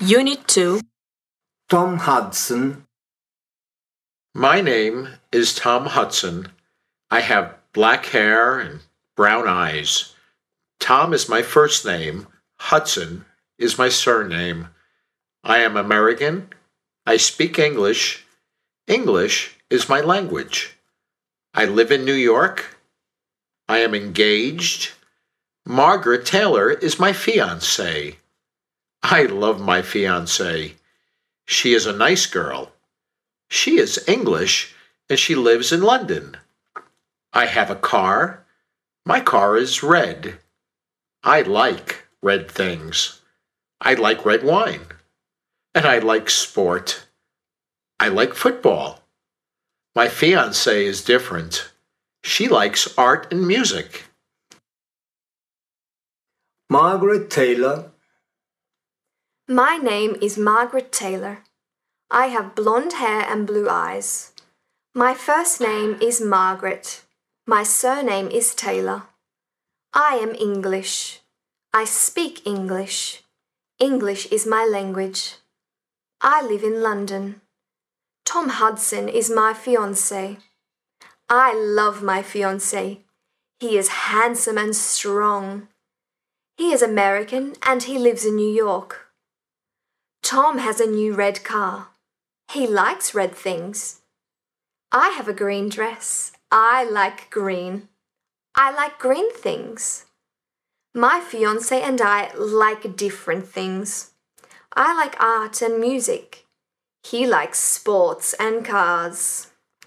Unit 2. Tom Hudson. My name is Tom Hudson. I have black hair and brown eyes. Tom is my first name. Hudson is my surname. I am American. I speak English. English is my language. I live in New York. I am engaged. Margaret Taylor is my fiancée. I love my fiancée. She is a nice girl. She is English and she lives in London. I have a car. My car is red. I like red things. I like red wine. And I like sport. I like football. My fiancée is different. She likes art and music. Margaret Taylor. My name is Margaret Taylor. I have blonde hair and blue eyes. My first name is Margaret. My surname is Taylor. I am English. I speak English. English is my language. I live in London. Tom Hudson is my fiancé. I love my fiancé. He is handsome and strong. He is American and he lives in New York. Tom has a new red car. He likes red things. I have a green dress. I like green. I like green things. My fiancé and I like different things. I like art and music. He likes sports and cars.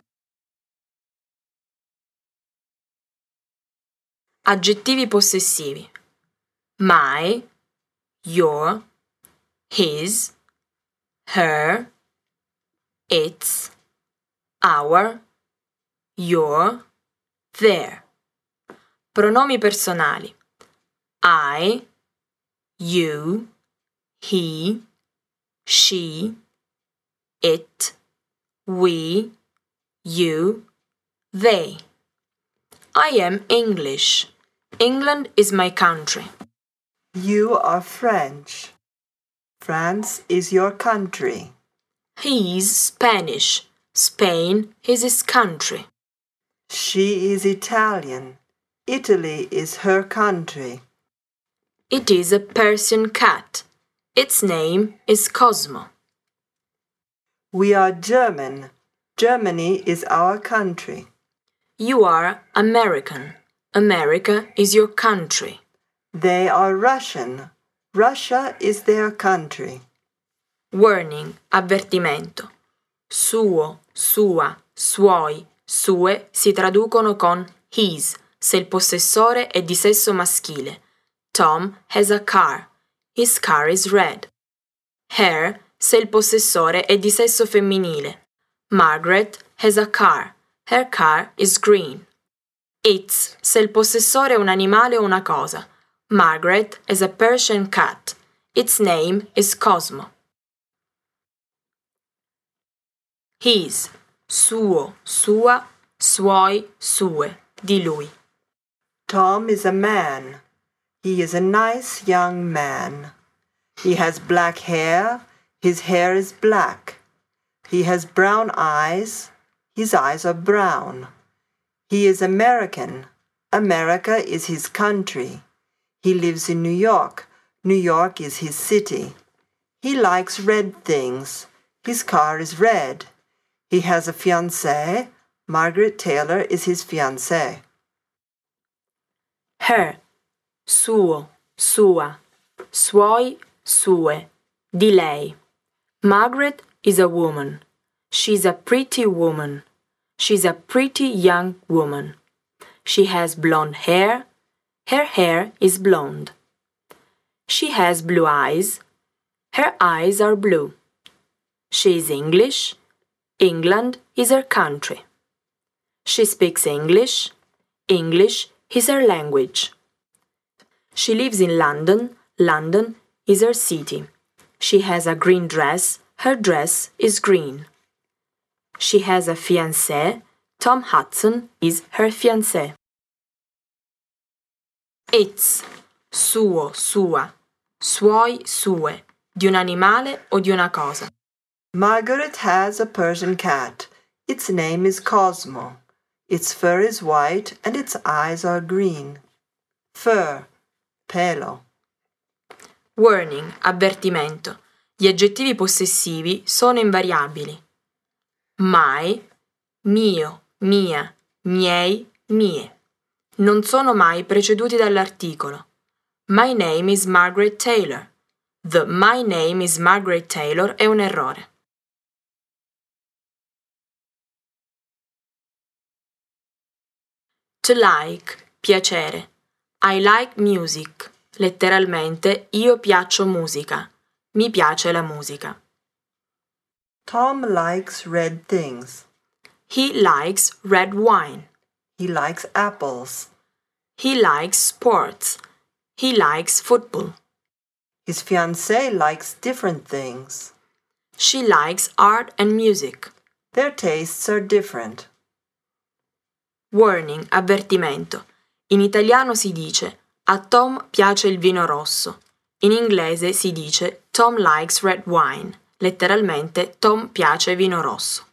Aggettivi possessivi. My, your, his, her, its, our, your, their. Pronomi personali. I, you, he, she, it, we, you, they. I am English. England is my country. You are French. France is your country. He is Spanish. Spain is his country. She is Italian. Italy is her country. It is a Persian cat. Its name is Cosmo. We are German. Germany is our country. You are American. America is your country. They are Russian. Russia is their country. Warning, avvertimento. Suo, sua, suoi, sue si traducono con his se il possessore è di sesso maschile. Tom has a car. His car is red. Her se il possessore è di sesso femminile. Margaret has a car. Her car is green. Its se il possessore è un animale o una cosa. Margaret has a Persian cat. Its name is Cosmo. His, suo, sua, suoi, sue, di lui. Tom is a man. He is a nice young man. He has black hair. His hair is black. He has brown eyes. His eyes are brown. He is American. America is his country. He lives in New York. New York is his city. He likes red things. His car is red. He has a fiancée. Margaret Taylor is his fiancée. Her, suo, sua, suoi, sue, di lei. Margaret is a woman. She's a pretty woman. She's a pretty young woman. She has blonde hair. Her hair is blonde. She has blue eyes. Her eyes are blue. She is English. England is her country. She speaks English. English is her language. She lives in London. London is her city. She has a green dress. Her dress is green. She has a fiancé. Tom Hudson is her fiancé. Its, suo, sua, suoi, sue, di un animale o di una cosa. Margaret has a Persian cat. Its name is Cosmo. Its fur is white and its eyes are green. Fur, pelo. Warning, avvertimento. Gli aggettivi possessivi sono invariabili. My, mio, mia, miei, mie. Non sono mai preceduti dall'articolo. My name is Margaret Taylor. The my name is Margaret Taylor è un errore. To like, piacere. I like music. Letteralmente, io piaccio musica. Mi piace la musica. Tom likes red things. He likes red wine. He likes apples. He likes sports. He likes football. His fiancée likes different things. She likes art and music. Their tastes are different. Warning, avvertimento. In italiano si dice a Tom piace il vino rosso. In inglese si dice Tom likes red wine. Letteralmente Tom piace vino rosso.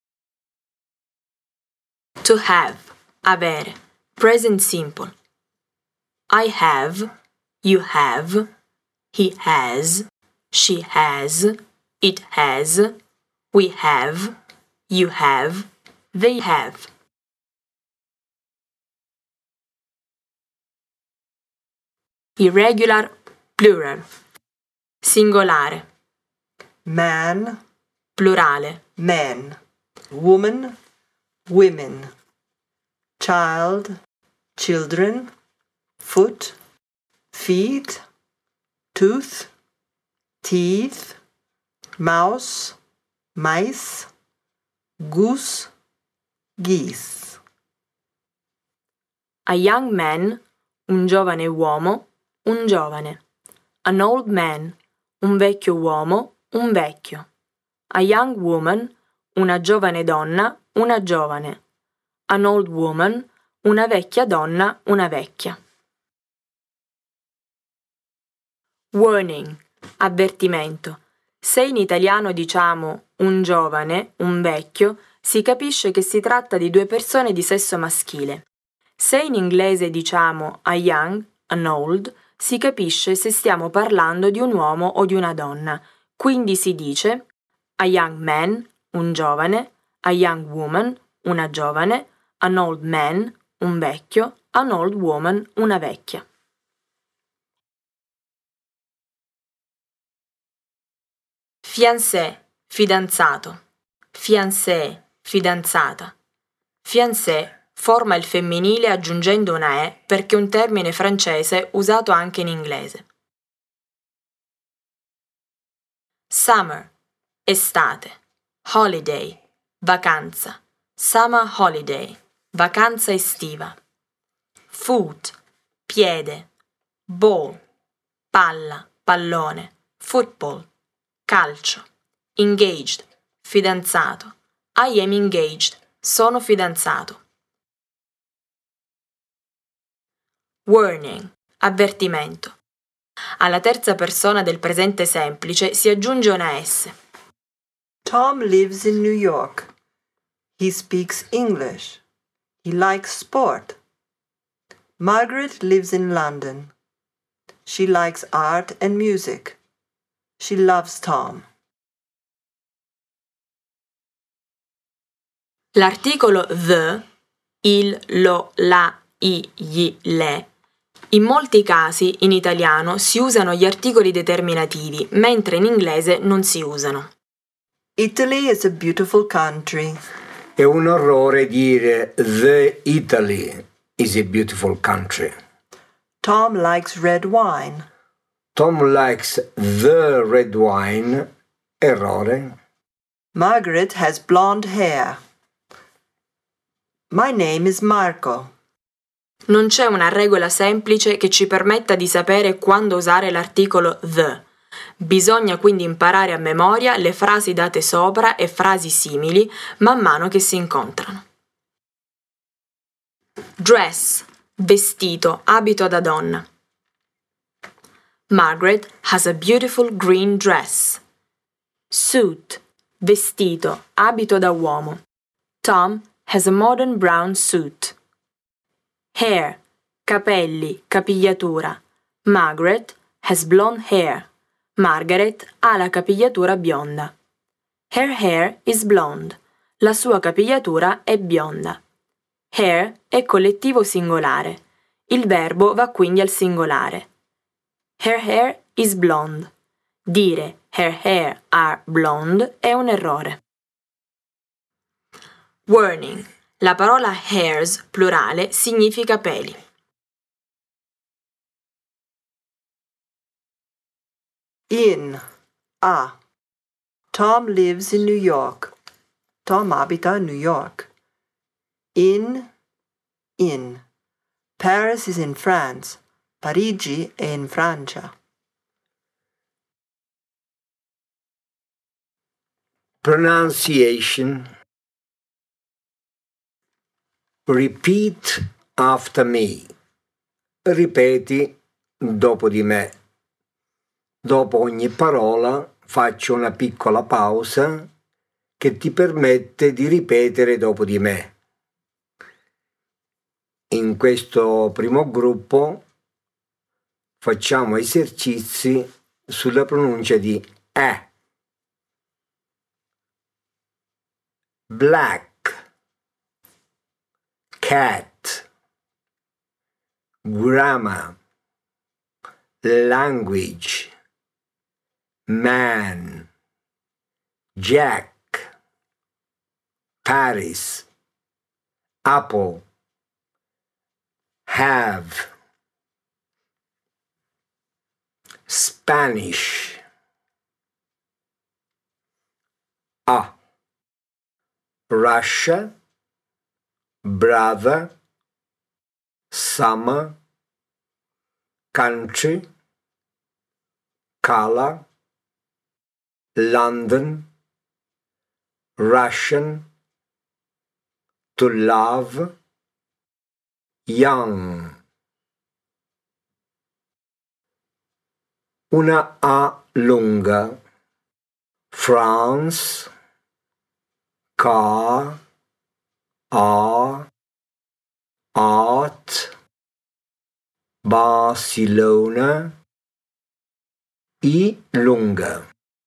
To have, avere. Present simple. I have, you have, he has, she has, it has, we have, you have, they have. Irregular plural. Singolare. Man, Plurale. men. Woman, women. Child, children. Foot, feet. Tooth, teeth. Mouse, mice. Goose, geese. A young man, un giovane uomo, un giovane. An old man, un vecchio uomo, un vecchio. A young woman, una giovane donna, una giovane. An old woman, una vecchia donna, una vecchia. Warning, avvertimento. Se in italiano diciamo un giovane, un vecchio, si capisce che si tratta di due persone di sesso maschile. Se in inglese diciamo a young, an old, si capisce se stiamo parlando di un uomo o di una donna. Quindi si dice a young man, un giovane, a young woman, una giovane, an old man, un vecchio, an old woman, una vecchia. Fiancé, fidanzato. Fiancée, fidanzata. Fiancé forma il femminile aggiungendo una E perché è un termine francese usato anche in inglese. Summer, estate. Holiday, vacanza. Summer holiday, vacanza estiva. Foot, piede. Ball, palla, pallone. Football, calcio. Engaged, fidanzato. I am engaged, sono fidanzato. Warning, avvertimento. Alla terza persona del presente semplice si aggiunge una S. Tom lives in New York. He speaks English. He likes sport. Margaret lives in London. She likes art and music. She loves Tom. L'articolo the, il, lo, la, i, gli, le. In molti casi in italiano si usano gli articoli determinativi, mentre in inglese non si usano. Italy is a beautiful country. È un orrore dire The Italy is a beautiful country. Tom likes red wine. Tom likes the red wine. Errore. Margaret has blonde hair. My name is Marco. Non c'è una regola semplice che ci permetta di sapere quando usare l'articolo the. Bisogna quindi imparare a memoria le frasi date sopra e frasi simili man mano che si incontrano. Dress, vestito, abito da donna. Margaret has a beautiful green dress. Suit, vestito, abito da uomo. Tom has a modern brown suit. Hair, capelli, capigliatura. Margaret has blonde hair. Margaret ha la capigliatura bionda. Her hair is blonde. La sua capigliatura è bionda. Hair è collettivo singolare. Il verbo va quindi al singolare. Her hair is blonde. Dire her hair are blonde è un errore. Warning. La parola hairs, plurale, significa peli. In. A. Tom lives in New York. Tom abita a New York. In. Paris is in France. Parigi è in Francia. Pronunciation. Repeat after me. Ripeti dopo di me. Dopo ogni parola faccio una piccola pausa che ti permette di ripetere dopo di me. In questo primo gruppo facciamo esercizi sulla pronuncia di E. Black, cat, grammar, language, man, Jack, Paris, apple, have, Spanish, a, Russia, brother, summer, country, color, London, Russian, to love, young. Una A lunga. France, car, art, Barcelona. I lunga.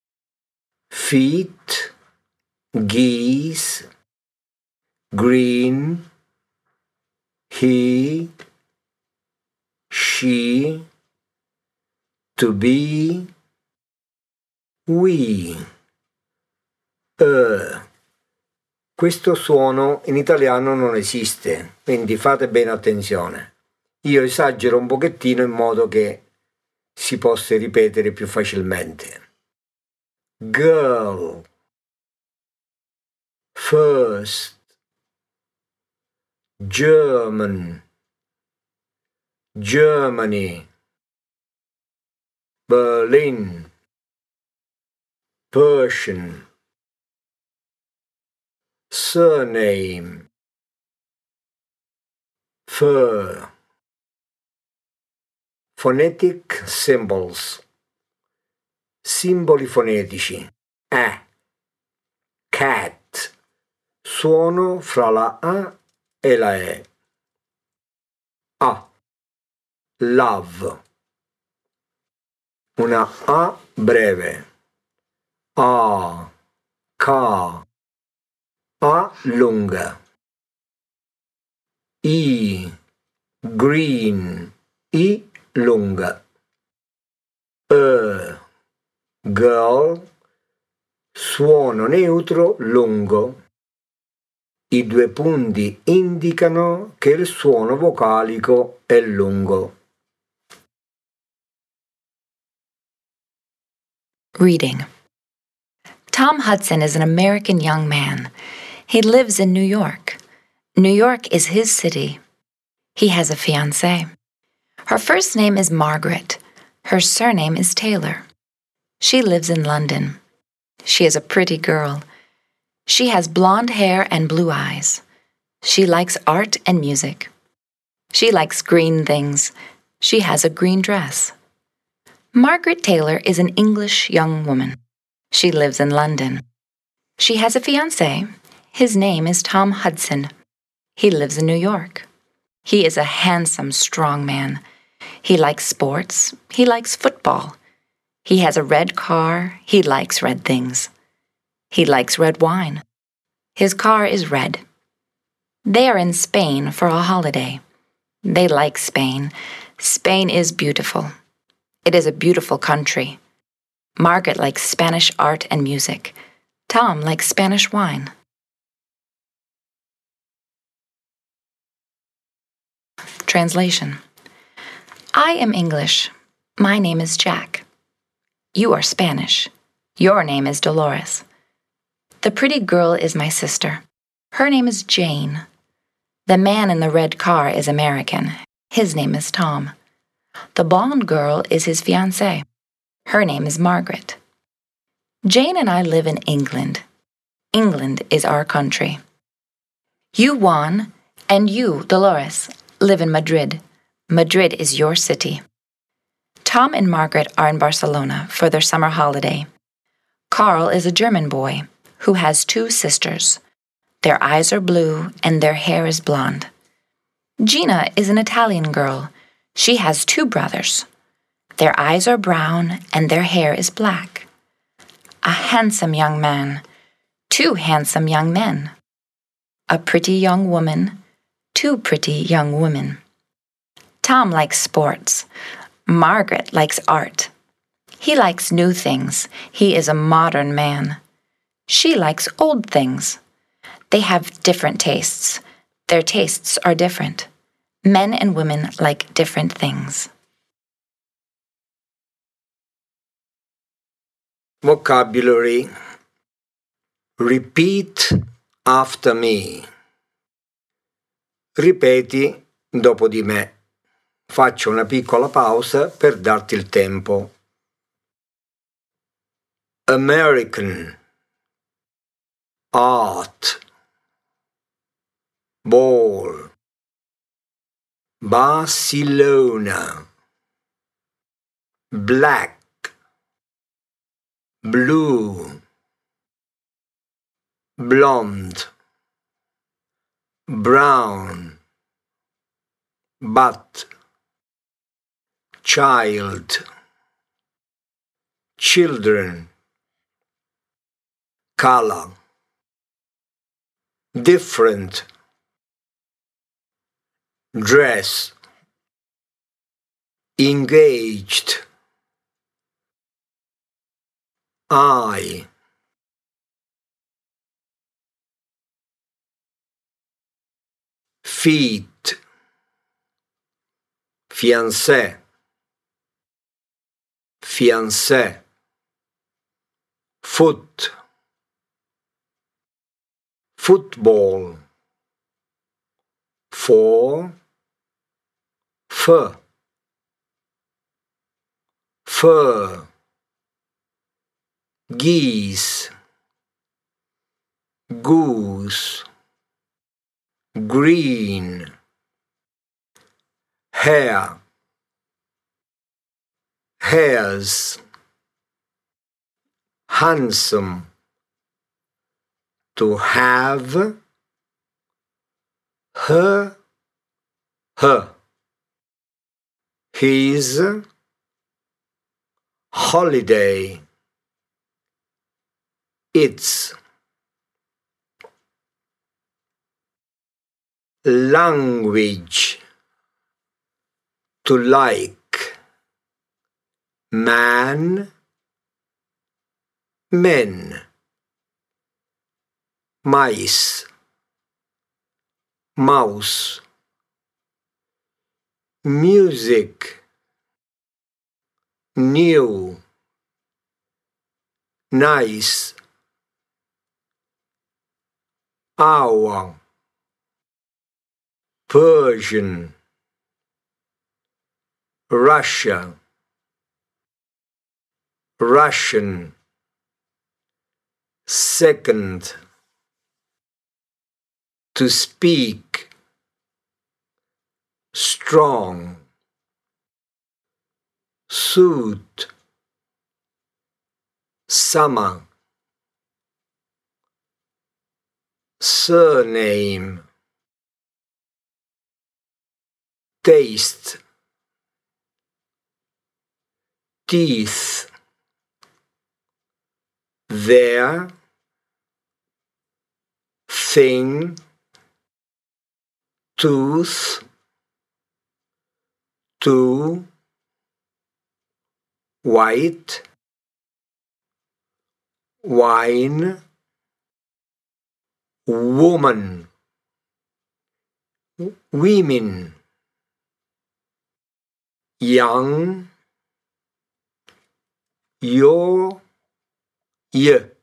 Feet, geese, green, he, she, to be, we. Questo suono in italiano non esiste, quindi fate bene attenzione. Io esagero un pochettino in modo che si possa ripetere più facilmente. Girl, first, German, Germany, Berlin, Persian, surname, fur. Phonetic symbols, simboli fonetici. Cat, suono fra la A e la E. Love, una A breve. Car, A lunga. Green, I lunga. Girl, suono neutro lungo. I due punti indicano che il suono vocalico è lungo. Reading. Tom Hudson is an American young man. He lives in New York. New York is his city. He has a fiancée. Her first name is Margaret. Her surname is Taylor. She lives in London. She is a pretty girl. She has blonde hair and blue eyes. She likes art and music. She likes green things. She has a green dress. Margaret Taylor is an English young woman. She lives in London. She has a fiancé. His name is Tom Hudson. He lives in New York. He is a handsome, strong man. He likes sports. He likes football. He has a red car. He likes red things. He likes red wine. His car is red. They are in Spain for a holiday. They like Spain. Spain is beautiful. It is a beautiful country. Margaret likes Spanish art and music. Tom likes Spanish wine. Translation. I am English. My name is Jack. You are Spanish. Your name is Dolores. The pretty girl is my sister. Her name is Jane. The man in the red car is American. His name is Tom. The blonde girl is his fiancée. Her name is Margaret. Jane and I live in England. England is our country. You, Juan, and you, Dolores, live in Madrid. Madrid is your city. Tom and Margaret are in Barcelona for their summer holiday. Carl is a German boy who has 2 sisters. Their eyes are blue and their hair is blonde. Gina is an Italian girl. She has 2 brothers. Their eyes are brown and their hair is black. A handsome young man, 2 handsome young men. A pretty young woman, 2 pretty young women. Tom likes sports. Margaret likes art. He likes new things. He is a modern man. She likes old things. They have different tastes. Their tastes are different. Men and women like different things. Vocabulary. Repeat after me. Ripeti dopo di me. Faccio una piccola pausa per darti il tempo. American. Art. Ball. Barcelona. Black. Blue. Blonde. Brown. But. Child. Children. Color. Different. Dress. Engaged. Eye. Feet. Fiancé. Fiancé. Foot. Football. For. Fur. Fur. Geese. Goose. Green. Hair. Hairs. Handsome. To have. Her. His. Holiday. Its. Language. To like. Man. Men. Mice. Mouse. Music. New. Nice. Hour. Persian. Russia. Russian. Second. To speak. Strong. suit, summer, surname, taste, teeth, there, thing, tooth, two, white, wine, woman, women, young, your, ye.